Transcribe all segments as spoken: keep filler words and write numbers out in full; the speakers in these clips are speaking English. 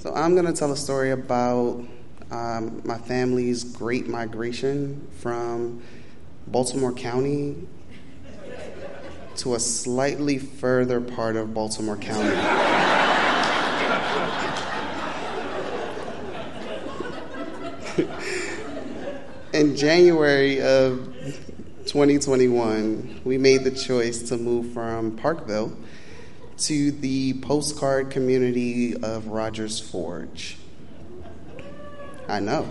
So I'm going to tell a story about um, my family's great migration from Baltimore County to a slightly further part of Baltimore County. In January of twenty twenty-one, we made the choice to move from Parkville to the postcard community of Rogers Forge. I know.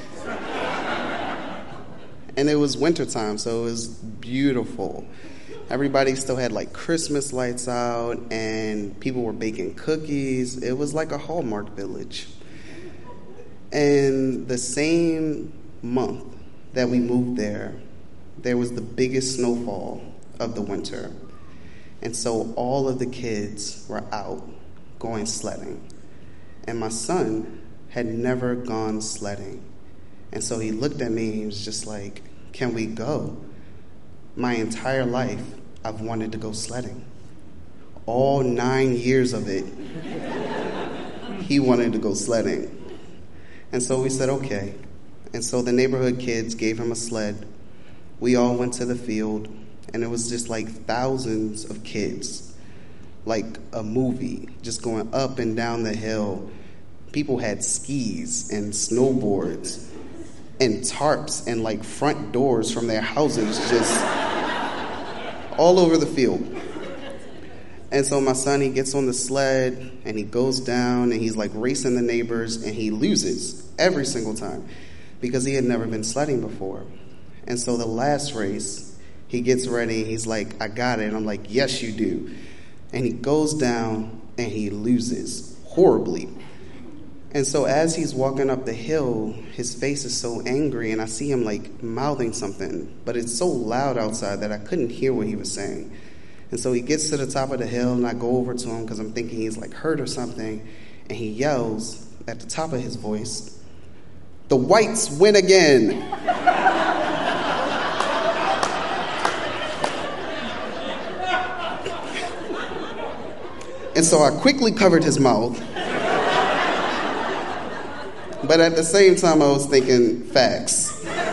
And it was wintertime, so it was beautiful. Everybody still had like Christmas lights out, and people were baking cookies. It was like a Hallmark village. And the same month that we moved there, there was the biggest snowfall of the winter. And so all of the kids were out going sledding. And my son had never gone sledding. And so he looked at me and he was just like, "Can we go?" My entire life, I've wanted to go sledding. All nine years of it, he wanted to go sledding. And so we said, okay. And so the neighborhood kids gave him a sled. We all went to the field, and it was just like thousands of kids, like a movie, just going up and down the hill. People had skis and snowboards and tarps and like front doors from their houses just all over the field. And so my son, he gets on the sled and he goes down and he's like racing the neighbors, and he loses every single time because he had never been sledding before. And so the last race, he gets ready, he's like, "I got it." And I'm like, "Yes, you do." And he goes down and he loses horribly. And so as he's walking up the hill, his face is so angry, and I see him like mouthing something, but it's so loud outside that I couldn't hear what he was saying. And so he gets to the top of the hill, and I go over to him because I'm thinking he's like hurt or something, and he yells at the top of his voice, "The whites win again." And so I quickly covered his mouth. But at the same time, I was thinking, facts.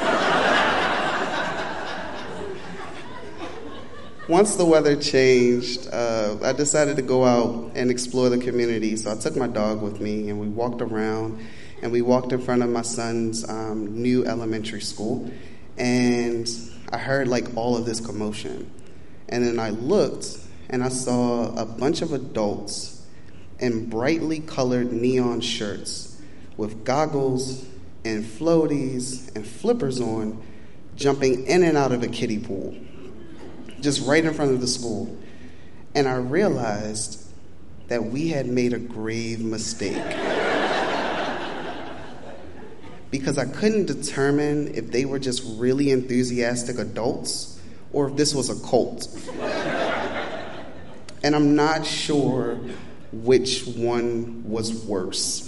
Once the weather changed, uh, I decided to go out and explore the community. So I took my dog with me, and we walked around, and we walked in front of my son's um, new elementary school. And I heard like all of this commotion. And then I looked, and I saw a bunch of adults in brightly colored neon shirts with goggles and floaties and flippers on, jumping in and out of a kiddie pool, just right in front of the school. And I realized that we had made a grave mistake. Because I couldn't determine if they were just really enthusiastic adults or if this was a cult. And I'm not sure which one was worse.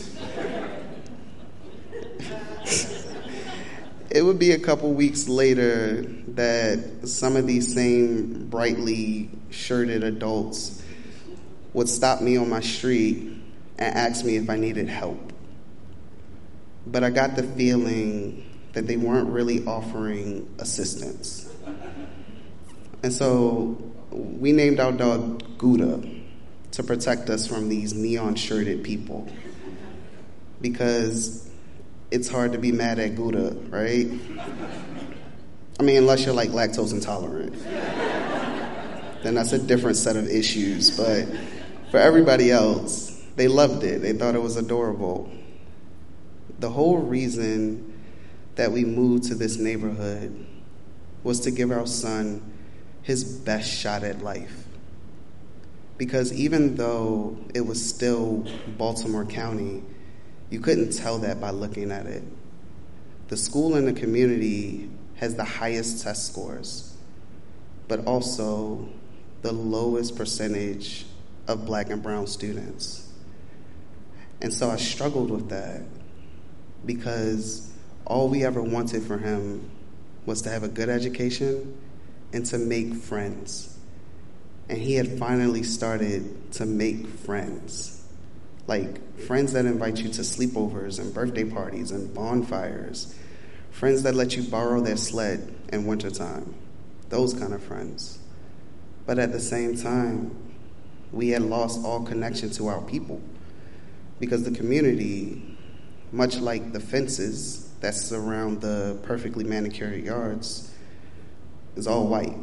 It would be a couple weeks later that some of these same brightly shirted adults would stop me on my street and ask me if I needed help. But I got the feeling that they weren't really offering assistance. And so we named our dog Gouda to protect us from these neon-shirted people. Because it's hard to be mad at Gouda, right? I mean, unless you're like lactose intolerant. Then that's a different set of issues. But for everybody else, they loved it. They thought it was adorable. The whole reason that we moved to this neighborhood was to give our son his best shot at life. Because even though it was still Baltimore County, you couldn't tell that by looking at it. The school in the community has the highest test scores, but also the lowest percentage of black and brown students. And so I struggled with that because all we ever wanted for him was to have a good education and to make friends. And he had finally started to make friends. Like friends that invite you to sleepovers and birthday parties and bonfires. Friends that let you borrow their sled in wintertime. Those kind of friends. But at the same time, we had lost all connection to our people because the community, much like the fences that surround the perfectly manicured yards, is all white.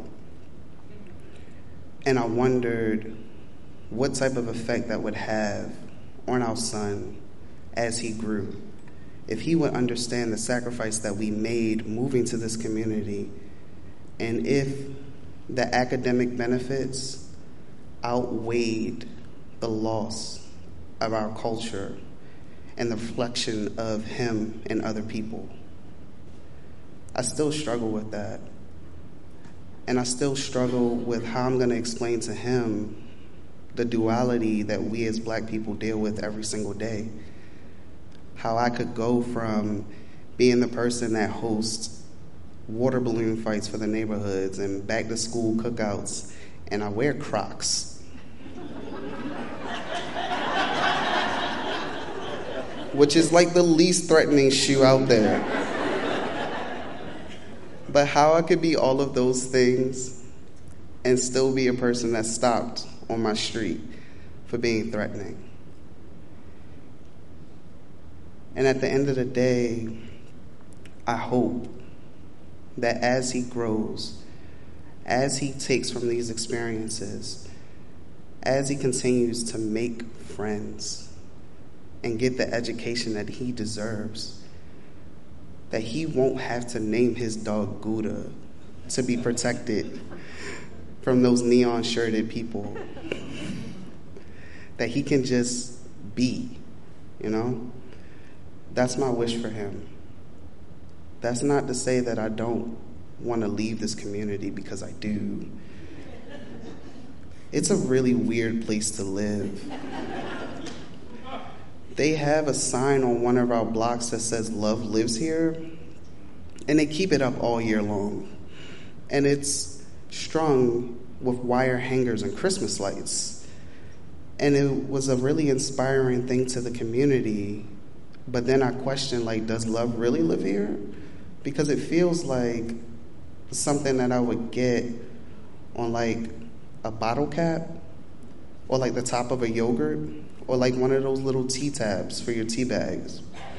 And I wondered what type of effect that would have on our son as he grew. If he would understand the sacrifice that we made moving to this community, and if the academic benefits outweighed the loss of our culture and the reflection of him and other people. I still struggle with that. And I still struggle with how I'm going to explain to him the duality that we as black people deal with every single day. How I could go from being the person that hosts water balloon fights for the neighborhoods and back to school cookouts, and I wear Crocs. Which is like the least threatening shoe out there. But how I could be all of those things and still be a person that's stopped on my street for being threatening. And at the end of the day, I hope that as he grows, as he takes from these experiences, as he continues to make friends and get the education that he deserves, that he won't have to name his dog Gouda to be protected from those neon-shirted people. That he can just be, you know? That's my wish for him. That's not to say that I don't want to leave this community, because I do. It's a really weird place to live. They have a sign on one of our blocks that says "Love lives here," and they keep it up all year long. And it's strung with wire hangers and Christmas lights. And it was a really inspiring thing to the community. But then I questioned, like, does love really live here? Because it feels like something that I would get on, like, a bottle cap, or like the top of a yogurt, or like one of those little tea tabs for your tea bags.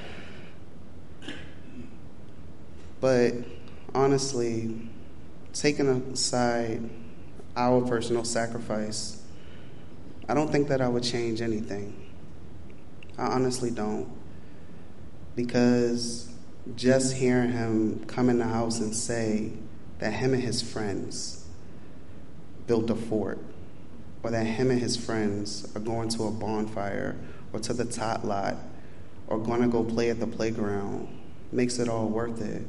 But honestly, taking aside our personal sacrifice, I don't think that I would change anything. I honestly don't. Because just hearing him come in the house and say that him and his friends built a fort, or that him and his friends are going to a bonfire or to the tot lot or going to go play at the playground, makes it all worth it.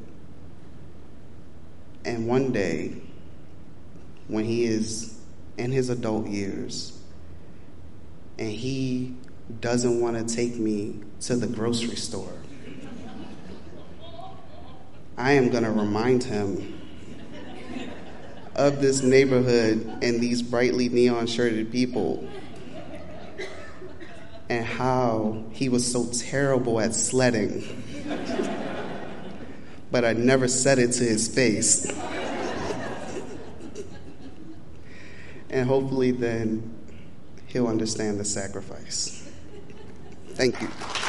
And one day, when he is in his adult years and he doesn't want to take me to the grocery store, I am going to remind him of this neighborhood and these brightly neon-shirted people, and how he was so terrible at sledding. But I never said it to his face. And hopefully then he'll understand the sacrifice. Thank you.